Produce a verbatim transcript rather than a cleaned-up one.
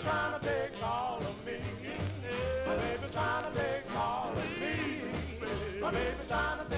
trying to take all of me. My baby's trying to take all of me. My baby's trying to